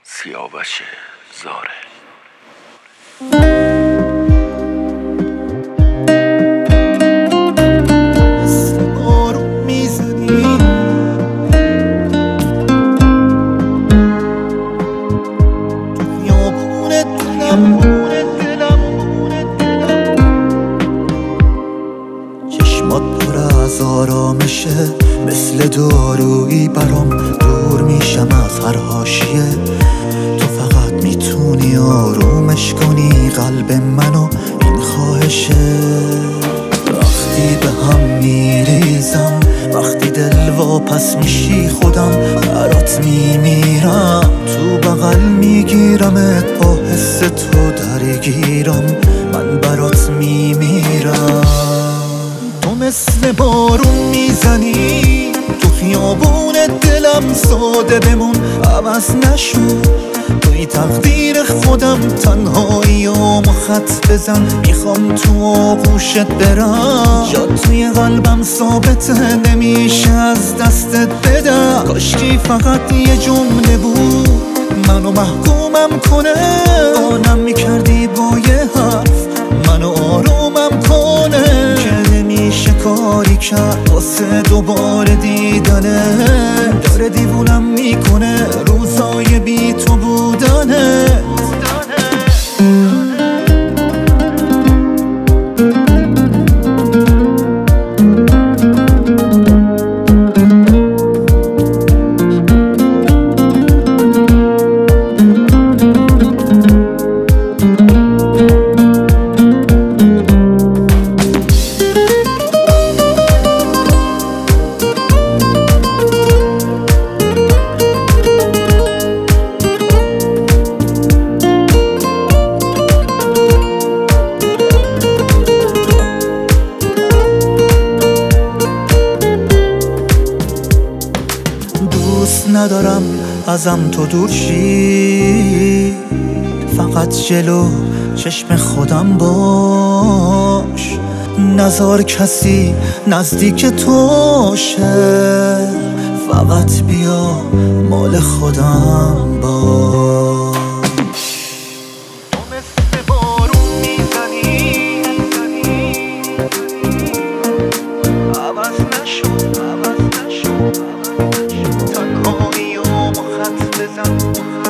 سیاوش زاره. چشمات پر از آرامشه، مثل دارویی برام دور میشم از هر حاشیه. تو فقط میتونی آرومش کنی قلب منو، این خواهشه. وقتی به هم میریزم، وقتی دل واپس میشی خودم برات میمیرم. تو بغل میگیرمت، با حس تو درگیرم، من برات میمیرم. تو مثل بارون میزنی تو خیابون دلم، ساده بمون عوض نشو. توی تقدیر خودم، تنهاییامو خط بزن، میخوام تو آغوشت برم. جات توی قلبم ثابته، نمیشه از دستت بدم. کاشکی فقط یه جمله بود منو محکومم کنه، آنم میکردی با یه حرف منو آرومم کنه. که نمیشه کاری کرد واسه دوباره دیدنه، داره دیوونم میکنه روزای بی تو بودنه. دوست ندارم ازم تو دور شی، فقط جلو چشم خودم باش. نذار کسی نزدیک تو شه، فقط بیا مال خودم باش. تو مثل بارون میزنی، عوض نشو، عوض نشو. تنهاییامو خط بزن،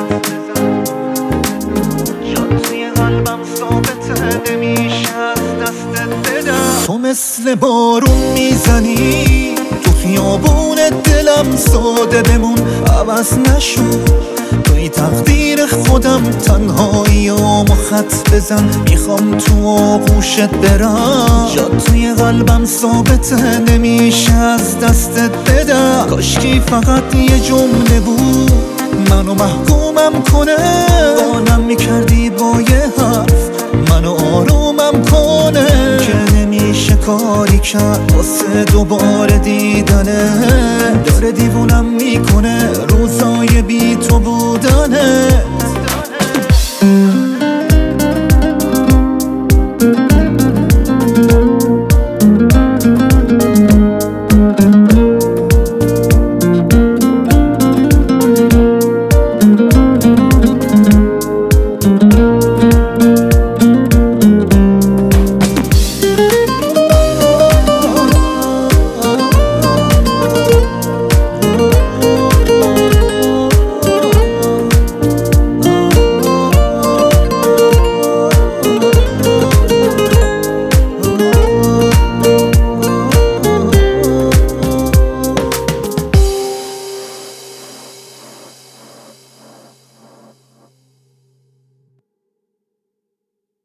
جات توی قلبم ثابته، نمیشه از دستت بدم. تو مثل بارون میزنی تو خیابون دلم، ساده بمون عوض نشو. توی تقدیر خودم، تنهاییامو خط بزن، میخوام تو آغوشت برم. جات توی قلبم ثابته، نمیشه از دستت بدم. کاشکی فقط یه جمله بود منو محکومم کنه، آنم میکردی با یه حرف منو آرومم کنه. که نمیشه کاری کرد واسه دوباره دیدنه، داره دیوونم میکنه روزای بی تو بود.